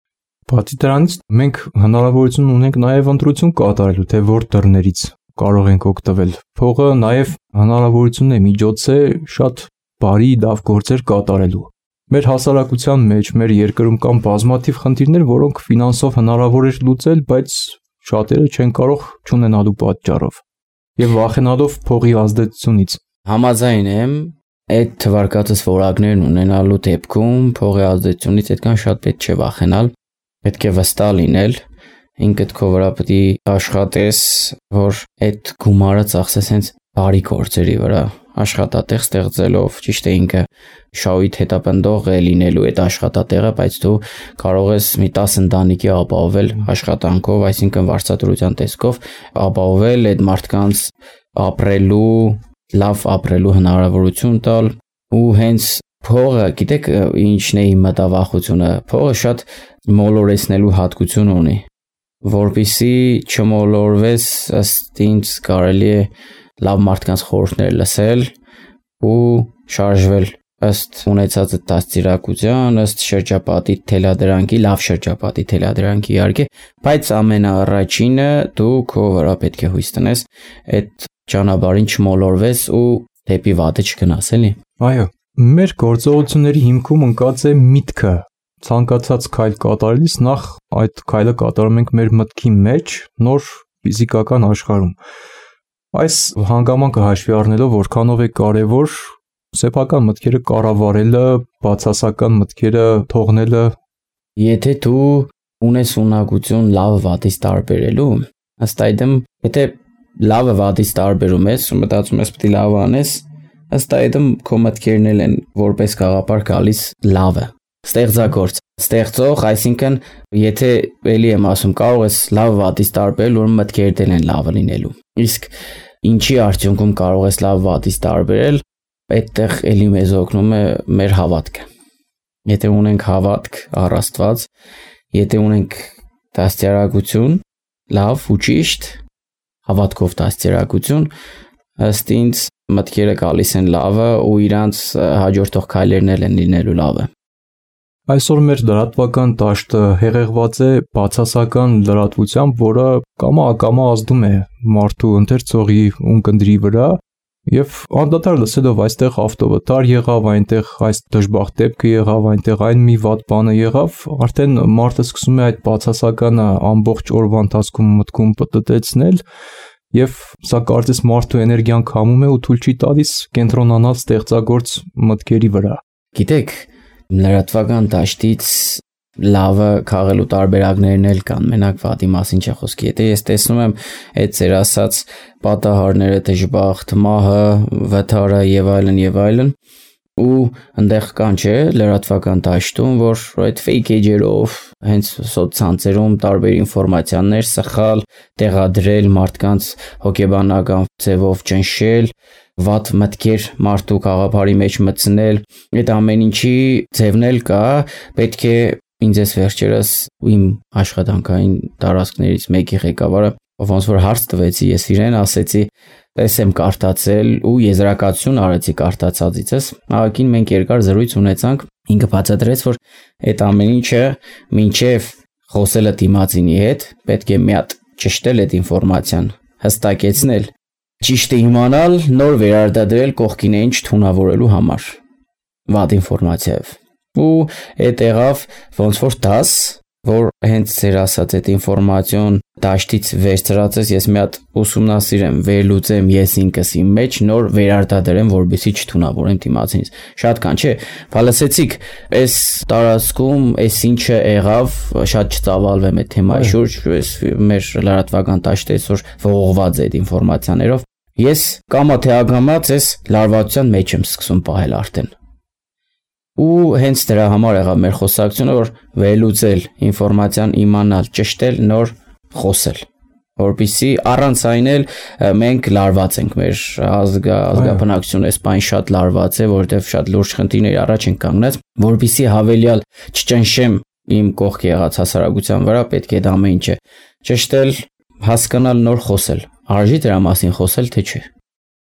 Բացի դրանից մենք հնարավորություն ունենք նաև ընտրություն կատարելու, թե որ դռներից կարող ենք օգտվել։ Փողը նաև հնարավորություն է, միջոց է շատ բարի լավ գործեր կատարելու։ Մեր հասարակության մեջ, մեր երկրում կան բազմաթիվ խնդիրներ, որոնք ֆինանսով հնարավոր է լուծել, բայց շատերը չեն կարող չունենալու պատճառով եւ վախենալով փողի ազդեցությունից։ Համաձայն եմ, այդ թվարկածս որակներն ունենալու դեպքում փողի ազդեցությունից այդքան շատ պետք չէ վախենալ, պետք է վստահ լինել, ինքդ քո վրա պետք է աշխատես, որ այդ գումարը ծախսես հենց բարի գործերի վրա, աշխատատեղ ստեղծելով, ճիշտ է ինքը շահույթ հետապնդող է լինելու այդ աշխատատեղը, բայց դու կարող ես մի 10 ընտանիքի ապահովել աշխատանքով, այսինքն վարձատրության տեսքով ապահովել այդ մարդկանց ապրելու, լավ ապրելու հնարավորություն տալ ու հենց փողը, գիտեք, ինչն է իմ մտավախությունը, փողը շատ մոլորեցնելու հատկություն ունի, որպեսզի չմոլորվես, ըստ ինձ կարելի է լավ մարդկանց խորհուրդներ լսել ու շարժվել ըստ ունեցած դաստիարակության, ըստ շրջապատի թելադրանքի, լավ շրջապատի թելադրանքի իհարկե, բայց ամենաառաջինը դու քո վրա պետք է հույս տնես, այդ ճանապարհին չմոլորվես ու դեպի վատը չգնաս, էլի։ Այո, մեր գործողությունների հիմքում ընկած է միտքը։ Ցանկացած քայլ կատարելիս նախ այդ քայլը կատարում ենք մեր մտքի մեջ, նոր ֆիզիկական աշխարհում։ Այս հանգամանքը հաշվի առնելով որքանով է կարևոր սեփական մտքերը կառավարելը, բացասական մտքերը թողնելը։ Եթե դու ունես ունակություն լավը վատից տարբերելու, ըստ այդմ, եթե լավը վատից տարբերում ես ու մտածում ես պետք է լավ անես, ըստ այդմ քո մտքերն են որպես գաղափար գալիս լավը։ Ստեղծագործ, ստեղծող, այսինքն եթե էլի եմ ասում, կարող ես լավ վատից տարբերել, որ մտքերդ են լավը լինելու։ Իսկ ինչի արդյունքում կարող ես լավ վատից տարբերել, այդտեղ էլի մեզ օգնում է մեր հավատքը։ Եթե ունենք հավատք առ Աստված, եթե ունենք դաստիարակություն, լավ ու ճիշտ, հավատքով դաստիարակություն, ըստ ինձ մտքերը գալիս են լավը ու իրանց հաջորդող քայլերն են լինելու լավը։ Այսօր մեր լրատվական դաշտը հեղեղված է բացասական լրատվությամբ, որը կամա ազդում է մարդու ընթերցողի ունկնդրի վրա եւ անդադար լսելով այստեղ ավտովթար եղավ, այնտեղ այս դժբախտ դեպքը եղավ, այնտեղ այն մի վատ բանը եղավ, արդեն մարդը սկսում է այդ բացասականը ամբողջ օրվա ընթացքում մտքում պտտեցնել եւ սա կարծես մարդու էներգիան քամում է ու թույլ չի տալիս կենտրոնանալ ստեղծագործ մտքերի վրա։ Գիտեք, լրատվական դաշտից լավը քաղելու տարբերակներն էլ կան, մենակ վատի մասին չէ խոսքի։ Եթե ես տեսնում եմ այդ ծեր ասած պատահարները, դժբախտ, մահը, վթարը եւ այլն, ու այնտեղ կան չէ լրատվական դաշտում, որ այդ fake edge-երով հենց սոցցանցերում տարբեր ինֆորմացիաներ սխալ տեղադրել, մարդկանց հոգեբանական ձևով ճնշել, վատ մտքեր մարդու գաղափարի մեջ մտցնել, այդ ամեն ինչի ձևն էլ կա, պետք է ինձ էս վերջերս իմ աշխատանքային տարածքներից մեկի ղեկավարը, ով ոնց որ հարց տվեցի, ես իրեն ասեցի, տես եմ կարդացել ու եզրակացություն արեցի կարդացածիցս, ահագին մենք երկար զրույց ունեցանք, ինքը բացատրեց, որ այդ ամեն ինչը մինչև խոսելը դիմացինի հետ, պետք է մի հատ ճշտել այդ ինֆորմացիան, հստակեցնել, ճիշտը իմանալ, նոր վերարտադրել կողքինեն չթունավորելու համար, վատ ինֆորմացիայով։ Ու այդ եղավ ոնց որ դաս, որ հենց ձեր ասած այդ ինֆորմացիոն դաշտից վերցրածես, ես մի հատ ուսումնասիրեմ, վերլուծեմ ես ինքս իմ մեջ, նոր վերարտադրեմ, որպեսզի չթունավորեմ դիմացինից։ Շատ կան, չէ՞, բալասեցիք, այս տարածքում այս ինչը եղավ, շատ չծավալվեմ այդ թեմայի շուրջ, մեր լրատվական դաշտը այսօր ողողված է այդ ինֆորմացիաներով։ Ես կամա թե ագամած այս լարվածության մեջ եմ սկսում պահել արդեն։ Ու հենց դրա համար եղավ մեր խոսակցությունը, որ վերլուծել, ինֆորմացիան իմանալ, ճշտել, նոր խոսել, որպեսզի առանց այն էլ մենք լարված ենք, մեր ազգաբնակչությունը այս բան շատ լարված է, որովհետև շատ լուրջ խնդիրներ առաջ են կանգնած, որպեսզի հավելյալ չճնշեմ իմ կողքի եղած հասարակության վրա, պետք է դա ամեն ինչը ճշտել, հասկանալ, նոր խոսել, արժի դրա մասին խոսել, թե չէ։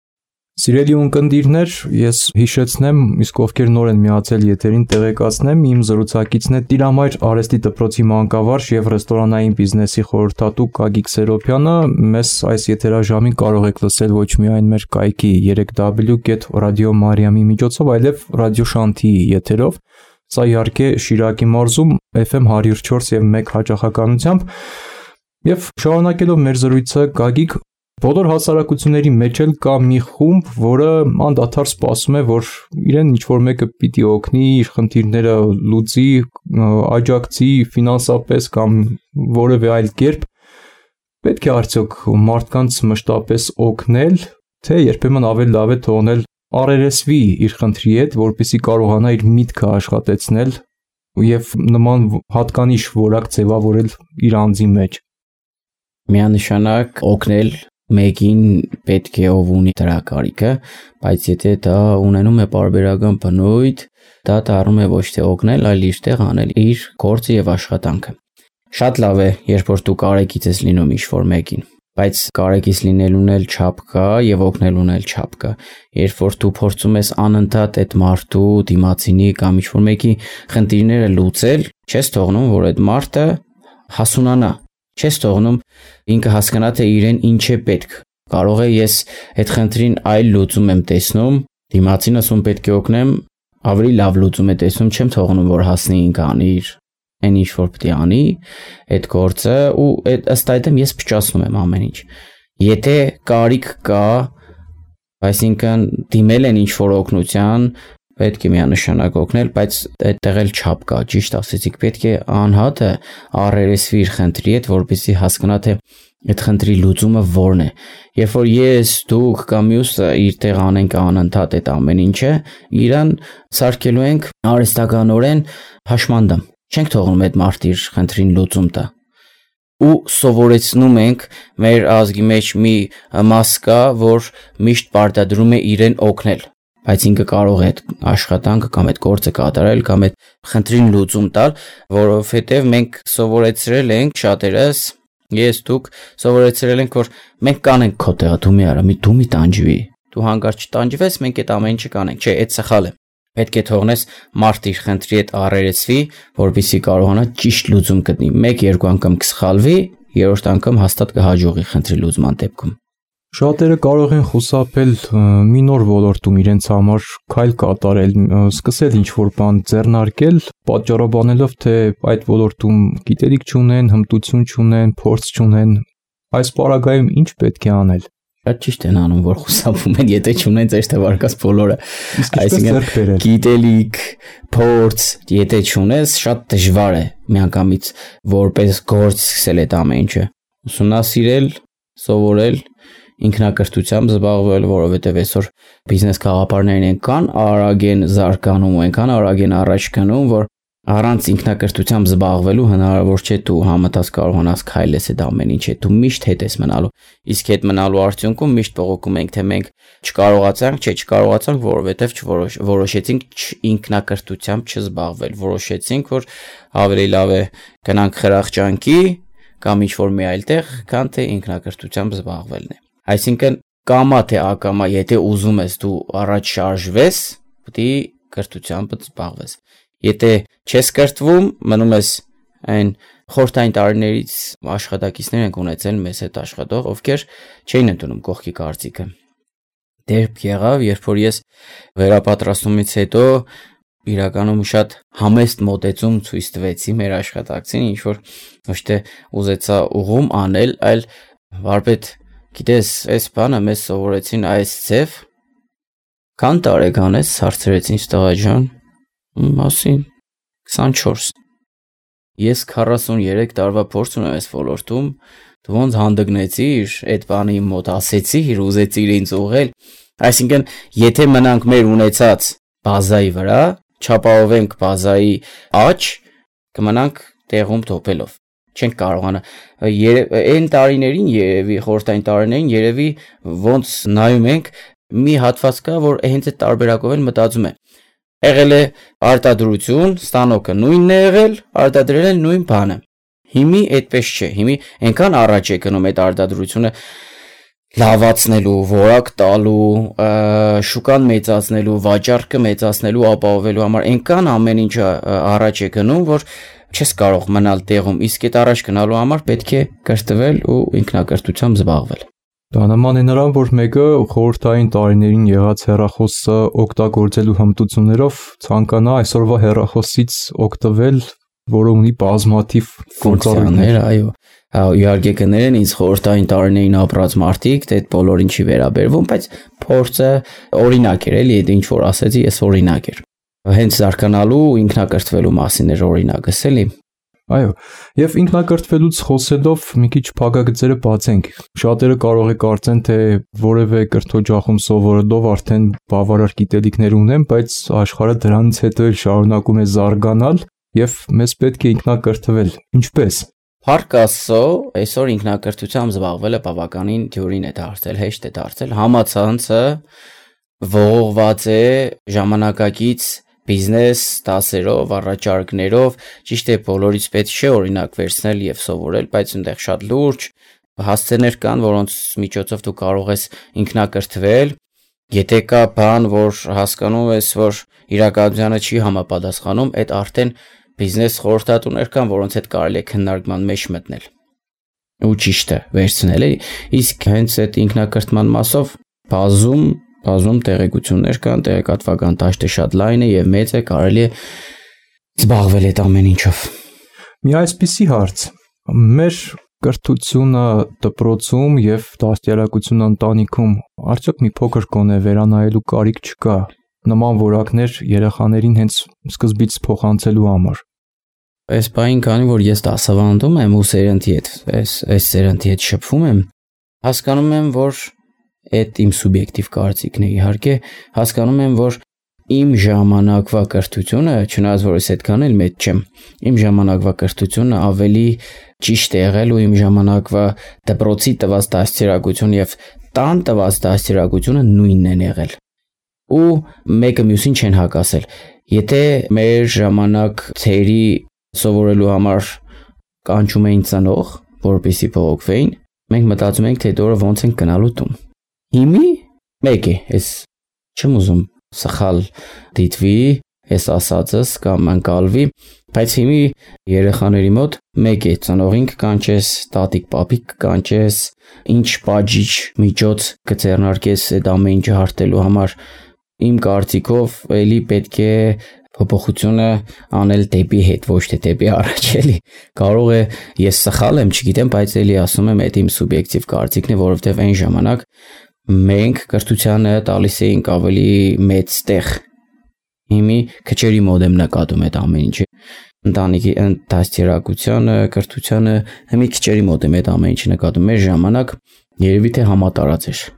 Սիրելի ունկնդիրներ, ես հիշեցնեմ, իսկ ովքեր նոր են միացել եթերին տեղեկացնեմ, իմ զրուցակիցն է Տիրամայր արհեստի դպրոցի մանկավարժ եւ ռեստորանային բիզնեսի խորհրդատու Գագիկ Սերոբյանը։ Մեզ այս եթերաժամին կարող եք լսել ոչ միայն մեր կայքի 3w.radio.mariam-ի միջոցով, այլև ռադիո Շանթիի եթերով։ Սա իհարկե Շիրակի մարզում FM 104 եւ 1 հաճախականությամբ։ Եվ շարունակելով մեր զրույցը, Գագիկ, բոլոր հասարակությունների մեջ էլ կա մի խումբ, որը անդադար սպասում է, որ իրեն ինչ-որ մեկը պիտի օգնի, իր խնդիրները լուծի, աջակցի ֆինանսապես կամ որևէ այլ կերպ։ Պետք է արդյոք մարդկանց մշտապես օգնել, թե երբեմն ավելի լավ է թողնել առերեսվի իր խնդրի հետ, որպեսզի կարողանա իր միտքը աշխատեցնել եւ նման հատկանիշ որակ ձևավորել իր անձի մեջ։ Միանշանակ օգնել մեկին պետք է ով ունի դրա կարիքը, բայց եթե դա ունենում է պարբերական բնույթ, դա դառնում է ոչ թե օգնել, այլ իր տեղ անել իր գործը եւ աշխատանքը։ Շատ լավ է, երբ որ դու կարեկից ես լինում ինչ-որ մեկին, բայց կարեկից լինելուն էլ չափ կա եւ օգնելուն էլ չափ կա։ Երբ որ դու փորձում ես անընդհատ այդ մարդու դիմացինի կամ ինչ-որ մեկի խնդիրները լուծել, չես թողնում, որ այդ մարդը հասունանա։ Չես թողնում ինքը հասկանա, թե իրեն ինչ է պետք։ Կարող է ես այդ խնդրին այլ լուծում եմ տեսնում, դիմացինս ում պետք է օգնեմ, ավելի լավ լուծում է տեսնում, չեմ թողնում, որ հասնի ինքը անի իր այն ինչ որ պետք է անի, այդ գործը ու ըստ այդմ ես փչացնում եմ ամեն ինչ։ Եթե կարիք կա, այսինքն դիմել են ինչ որ օգնության, պետք է միանշանակ օգնել, բայց այդտեղ էլ չափ կա, ճիշտ ասեցիք, պետք է անհատը առերեսվի իր խնդրի հետ, որպեսզի հասկանա, թե այդ խնդրի լուծումը որն է։ Երբ որ ես, դուք կամ մյուսը իր տեղ անենք անընդհատ այդ ամեն ինչը, իրան սարքելու ենք արհեստականորեն հաշմանդամ։ Չենք թողնում այդ մարդը իր խնդրին լուծում տա։ Ու սովորեցնում ենք մեր ազգի մեջ մի մաս կա, որ միշտ պարտադրում է իրեն օգնել, բայց ինքը կարող է այդ աշխատանքը կամ այդ գործը կատարել կամ այդ խնդրին լուծում տալ, որովհետև մենք սովորեցրել ենք շատերս, ես դուք սովորեցրել ենք, որ մենք կանենք քո տեղը, դու մի արա, դու մի տանջվի, դու հանկարծ չտանջվես, մենք այդ ամեն ինչը կանենք, չէ, այդ սխալ է։ Պետք է թողնես մարդը իր խնդրի հետ առերեսվի, որպեսզի կարողանա ճիշտ լուծում գտնի։ 1-2 անգամ կսխալվի, երրորդ անգամ հաստատ կհաջողի խնդրի լուծման դեպքում։ Շատերը կարող են խուսափել մի նոր ոլորտում իրենց համար քայլ կատարել, սկսել ինչ-որ բան ձեռնարկել, պատճառաբանելով, թե այդ ոլորտում գիտելիք չունեն, հմտություն չունեն, փորձ չունեն։ Այս պարագայում ինչ պետք է անել։ Շատ ճիշտ են անում, որ խուսափում են, եթե չունեն ձեր թվարկած բոլորը։ Այսինքն գիտելիք, փորձ, եթե չունես, շատ դժվար է միանգամից որպես գործ սկսել այդ ամեն ինչը։ Ուսումնասիրել, սովորել, ինքնակրթությամբ զբաղվել, որովհետև այսօր բիզնես գաղափարներն այնքան արագ են զարգանում, այնքան արագ են առաջ գնում, որ առանց ինքնակրթությամբ զբաղվելու հնարավոր չէ դու համատած կարողանաս քայլես այդ ամեն ինչը, դու միշտ հետ ես մնալու։ Իսկ հետ մնալու արդյունքում միշտ բողոքում ենք, թե մենք չկարողացանք, որովհետև որոշեցինք ինքնակրթությամբ չզբաղվել, որոշեցինք, որ ավելի լավ է գնանք խրախճանքի կամ ինչ-որ մի այլ տեղ, քան թե ինքնակրթությամբ զբաղվելն է։ Այսինքն կամա թե ակամա, եթե ուզում ես դու առաջ շարժվես, պետք է կրթությամբ զբաղվես։ Եթե չես կրթվում, մնում ես այն խորհրդային տարիներից աշխատակիցներ ենք ունեցել մեզ հետ աշխատող, ովքեր չէին ընդունում կողքի կարծիքը։ Դեպք եղավ, երբ որ ես վերապատրաստումից հետո իրականում շատ համեստ մոտեցում ցույց տվեցի մեր աշխատակցին, ինչ որ ոչ թե ուզեցա ուղում անել, այլ վարպետ, գիտես, այս բանը մեզ սովորեցին այս ձև, քան տարեկան ես, հարցրեց ինձ տղա ջան, ասին 24։ Ես 43 տարվա փորձ ունեմ այս ոլորտում, դու ոնց հանդգնեցիր, այդ բանը իմ մոտ ասեցիր, ուզեցիր ինձ ուղղել։ Այսինքն, եթե մնանք մեր ունեցած բազայի վրա, չապահովենք բազայի աճ, կմնանք տեղում թոփելով։ Չենք կարողանա այն տարիներին երևի, խորհրդային տարիներին երևի ոնց նայում ենք, մի հատված կա, որ հենց այդ տարբերակով են մտածում է։ Եղել է արտադրություն, ստանոկը նույնն է եղել, արտադրել են նույն բանը։ Հիմի այդպես չէ, հիմի այնքան առաջ է գնում այդ արտադրությունը, լավացնելու, որակ տալու, շուկան մեծացնելու, վաճառքը մեծացնելու, ապահովելու համար այնքան ամեն ինչը առաջ է գնում, որ չես կարող մնալ տեղում, իսկ այդ առաջ գնալու համար պետք է կրթվել ու ինքնակրթությամբ զբաղվել։ Դա նման է նրան, որ մեկը խորհրդային տարիներին եղած հեռախոսը օգտագործելու հմտություններով ցանկանա այսօրվա հեռախոսից օգտվել, որը ունի բազմաթիվ ֆունկցիաներ, այո։ Իհարկե կներեն ինձ խորհրդային տարիներին ապրած մարդիկ, դա այդ բոլորին չի վերաբերվում, բայց փորձը օրինակ էր, էլի, դա ինչ որ ասեցի, ես օրինակ էր։ Հենց զարգանալու ինքնակրթվելու մասին էր օրինակս, էլի։ Այո, եւ ինքնակրթվելուց խոսելով մի քիչ փակագծերը բացենք։ Շատերը կարող է կարծեն, թե որևէ կրթօջախում սովորելով արդեն բավարար գիտելիքներ ունեն, բայց աշխարհը դրանից հետո էլ շարունակում է զարգանալ եւ մեզ պետք է ինքնակրթվել։ Ինչպես։ Փառք Աստծո, այսօր ինքնակրթությամբ զբաղվելը բավականին դյուրին է դարձել, հեշտ է դարձել։ Համացանցը ողողված է ժամանակակից բիզնես դասերով, առաջարկներով, ճիշտ է բոլորից պետք չէ օրինակ վերցնել եւ սովորել, բայց այնտեղ շատ լուրջ հասցեներ կան, որոնց միջոցով դու կարող ես ինքնակրթվել։ Եթե կա բան, որ հասկանում ես, որ իրականությանը չի համապատասխանում, այդ արդեն բիզնես խորհրդատուներ կան, որոնց հետ կարելի է քննարկման մեջ մտնել ու ճիշտը վերցնել, իսկ հենց այդ ինքնակրթման մասով բազում տեղեկություններ կան, տեղեկատվական դաշտը շատ լայն է եւ մեծ է, կարելի է զբաղվել այդ ամեն ինչով։ Մի այսպիսի հարց. մեր կրթությունը դպրոցում եւ դաստիարակությունը ընտանիքում արդյոք մի փոքր գոնե վերանայելու կարիք չկա նման որակներ երեխաներին հենց սկզբից փոխանցելու համար։ Այս բային քանի որ ես դասավանդում եմ ու սերնդի հետ, այս սերնդի հետ շփվում եմ, հասկանում եմ, որ այդ իմ սուբյեկտիվ կարծիքն է, իհարկե, հասկանում եմ, որ իմ ժամանակվա կրթությունը, չնայած որ ես այդքան էլ մեծ չեմ, իմ ժամանակվա կրթությունը ավելի ճիշտ է եղել ու իմ ժամանակվա դպրոցի տված դաստիարակություն եւ տան տված դաստիարակությունը նույնն են եղել։ Ու մեկը մյուսին չեն հակասել։ Եթե մեր ժամանակ ծերի սովորելու համար կանչում էին ծնող, որպեսզի բողոքվեին, մենք մտածում ենք, թե դորը ոնց են գնալու տուն։ Հիմի մեկ է, ես չեմ ուզում սխալ դիտվի, ես ասածս կամ ընկալվի, բայց հիմի երեխաների մոտ մեկ է, ծնողին կանչես, տատիկ պապիկ կանչես, ինչ բաժիչ միջոց կձեռնարկես այդ ամեն ինչը հարթելու համար, իմ կարծիքով էլի պետք է փոփոխությունը անել դեպի հետ, ոչ թե դեպի առաջ, էլի։ Կարող է ես սխալ եմ, չգիտեմ, բայց էլի ասում եմ, այդ իմ սուբյեկտիվ կարծիքն է, որովհետև այն ժամանակ մենք կրթությանը տալիս էինք ավելի մեծ տեղ։ Հիմի քչերի մոտ եմ նկատում այդ ամեն ինչը։ Ընտանիքի դաստիարակությանը, կրթությանը հիմի քչերի մոտ եմ այդ ամեն ինչը նկատում։ Մեր ժամանակ երևի թե համատարած էր։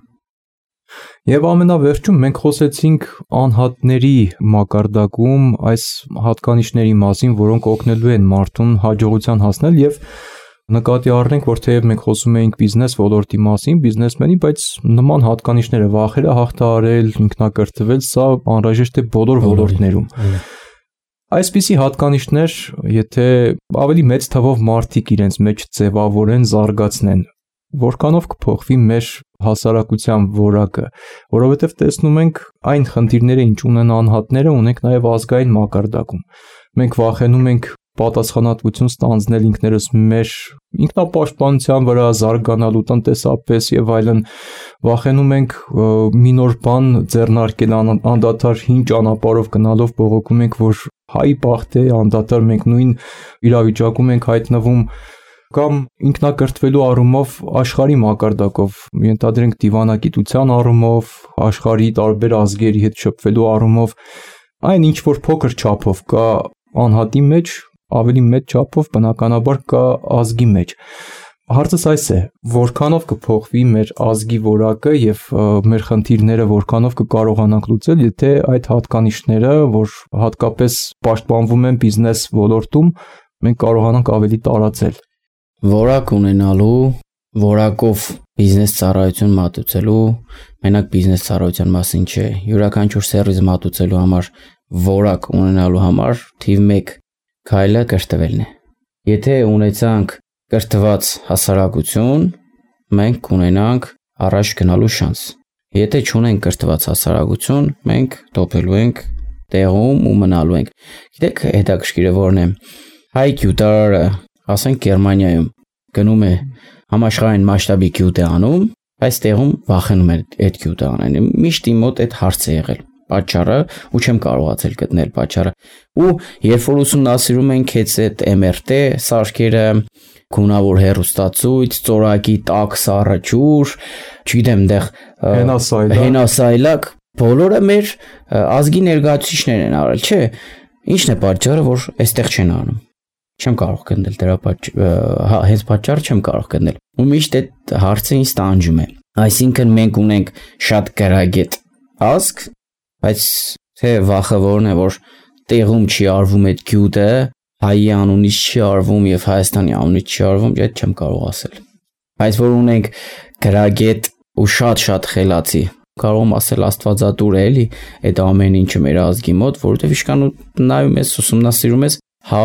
Եվ ամենավերջում մենք խոսեցինք անհատների մակարդակում այս հատկանիշների մասին, որոնք օգնելու են մարդուն հաջողության հասնել եւ նկատի առնենք, որ թեև մենք խոսում էինք բիզնես ոլորտի մասին, բիզնեսմենի, բայց նման հատկանիշները վախերը հաղթահարել, ինքնակրթվել, սա անհրաժեշտ է բոլոր ոլորտներում։ Այսպիսի հատկանիշներ, եթե ավելի մեծ թվով մարդիկ իրենց մեջ ձևավորեն, զարգացնեն, որքանով կփոխվի մեր հասարակության որակը, որովհետև տեսնում ենք այն խնդիրները, ինչ ունեն անհատները, ունենք նաև ազգային մակարդակում։ Մենք վախենում ենք պատասխանատվություն ստանձնել ինքներս մեր ինքնապաշտպանության վրա, զարգանալու տնտեսապես եւ այլն, վախենում ենք մի նոր բան ձեռնարկել, անդադար հին ճանապարհով գնալով բողոքում ենք, որ հայ բախտ է, անդադար մենք նույն իրավիճակում ենք հայտնվում, կամ ինքնակրթվելու առումով աշխարհի մակարդակով, ենթադրենք դիվանագիտության առումով, աշխարհի տարբեր ազգերի հետ շփվելու առումով, այն ինչ որ փոքր չափով կա անհատի մեջ, ավելի մեծ չափով բնականաբար կա ազգի մեջ։ Հարցս այս է, որքանով կփոխվի մեր ազգի որակը եւ մեր խնդիրները որքանով կկարողանանք լուծել, եթե այդ հատկանիշները, որ հատկապես պաշտպանվում են բիզնես ոլորտում, մենք կարողանանք ավելի տարածել։ Որակ ունենալու, որակով բիզնես ծառայություն մատուցելու, մենակ բիզնես ծառայության մասին չէ, յուրաքանչյուր սերվիս մատուցելու համար, որակ ունենալու համար թիվ 1 քայլը կրթվելն է։ Եթե ունեցանք կրթված հասարակություն, մենք կունենանք առաջ գնալու շանս։ Եթե չունենք կրթված հասարակություն, մենք տոփելու ենք տեղում ու մնալու ենք։ Գիտեք, հետաքրքիրը որն է։ Հայ գյուտարարը, ասենք Գերմանիայում, գնում է համաշխարհային մասշտաբի գյուտ է անում, բայց տեղում վախենում է այդ գյուտը անեն։ Միշտ իմ մոտ այդ հարցը եղել։ Պատճառը ու չեմ կարողացել գտնել պատճառը։ Ու երբ որ ուսումնասիրում ենք այդ MRT սարքերը, գունավոր հեռուստացույց, ծորակի տաք սառը ջուր, չգիտեմ, դեղ հենասայլակ, բոլորը մեր ազգի ներկայացուցիչներն են արել, չէ՞։ Ինչն է պատճառը, որ այստեղ չեն անում։ Չեմ կարող գտնել դրա հենց պատճառը չեմ կարող գտնել։ Ու միշտ այդ հարցը ինձ տանջում է։ Այսինքն մենք ունենք շատ գրագետ ազգ, բայց թե վախը որն է, որ տեղում չի արվում այդ գյուտը, հայի անունից չի արվում եւ Հայաստանի անունից չի արվում, այդ չեմ կարող ասել։ Բայց որ ունենք գրագետ ու շատ խելացի, կարող եմ ասել աստվածատուր է էլի, այդ ամեն ինչը մեր ազգի մոտ, որովհետեւ իշքան նայում ես, ուսումնասիրում ես,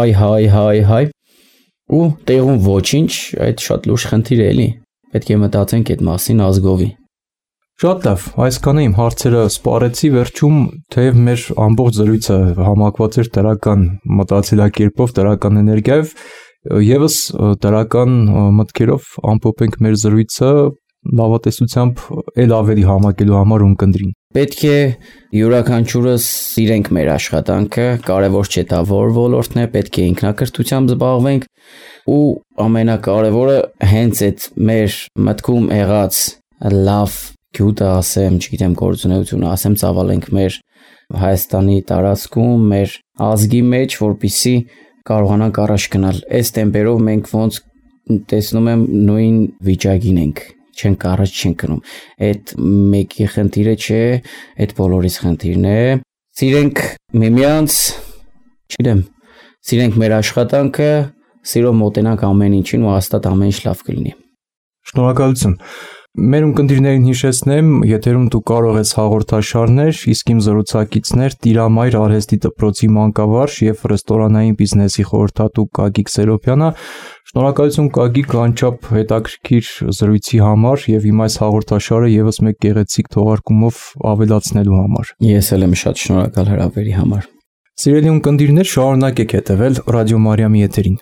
հայ, ու տեղում ոչինչ, այդ շատ լուրջ խնդիր է էլի։ Պետք է մտածենք այդ մասին ազգովի։ Շատ լավ, այսքանը իմ հարցերը սպառեցի, վերջում թեև մեր ամբողջ զրույցը համակված էր դրական մտածելակերպով, դրական էներգիայով, եւս դրական մտքերով ամփոփենք մեր զրույցը, լավատեսությամբ ել ավելի համակելու համար ունկնդրին։ Պետք է յուրաքանչյուրս սիրենք մեր աշխատանքը, կարևոր չէ դա որ ոլորտն է, պետք է ինքնակրթությամբ զբաղվենք ու ամենակարևորը հենց այդ մեր մտքում եղած լավ գյուտը ասեմ, չգիտեմ, գործունեությունը ասեմ, ծավալենք մեր Հայաստանի տարածքում, մեր ազգի մեջ, որպեսզի կարողանանք առաջ գնալ։ Այս տեմպերով մենք ոնց տեսնում եմ նույն վիճակին ենք, չենք առաջ չենք գնում։ Այդ մեկի խնդիրը չէ, այդ բոլորիս խնդիրն է։ Սիրենք միմյանց, չգիտեմ, սիրենք մեր աշխատանքը, սիրով մոտենանք ամեն ինչին ու հաստատ ամեն ինչ լավ կլինի։ Շնորհակալություն։ Մեր ունկնդիրներին հիշեցնեմ, եթերում դու կարող ես հաղորդաշարներ, իսկ իմ զրուցակիցներ Տիրամայր արհեստի դպրոցի մանկավարժ եւ ռեստորանային բիզնեսի խորհրդատու Գագիկ Սերոբյանը։ Շնորհակալություն Գագիկ անչափ հետաքրքիր զրույցի համար եւ իմ այս հաղորդաշարը եւս մեկ գեղեցիկ թողարկումով ավելացնելու համար։ Ես էլ եմ շատ շնորհակալ հրավերի համար։ Սիրելի ունկնդիրներ, շարունակեք հետևել Ռադիո Մարիամի եթերին։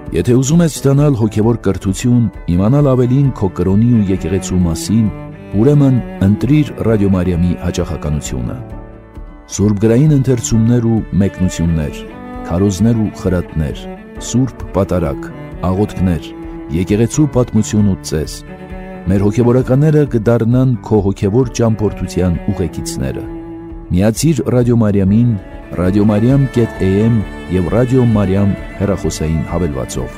Եթե ուզում ես ստանալ հոգևոր կրթություն, իմանալ ավելին քո կրոնի ու եկեղեցու մասին, ուրեմն ընտրիր Ռադիո Մարիամի հաճախականությունը։ Սուրբ գրային ընթերցումներ ու մեկնություններ, քարոզներ ու խրատներ, սուրբ պատարագ, աղոթքներ, եկեղեցու պատմություն ու ծես։ Մեր հոգևորականները կդառնան քո հոգևոր ճամփորդության ուղեկիցները։ Միացիր Ռադիո Մարիամին radiomariam.am եւ Ռադիո Մարիամ հեռախոսային հավելվածով։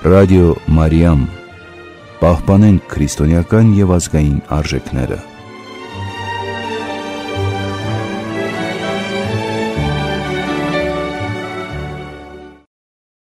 Ռադիո Մարիամ, պահպանենք քրիստոնեական եւ ազգային արժեքները։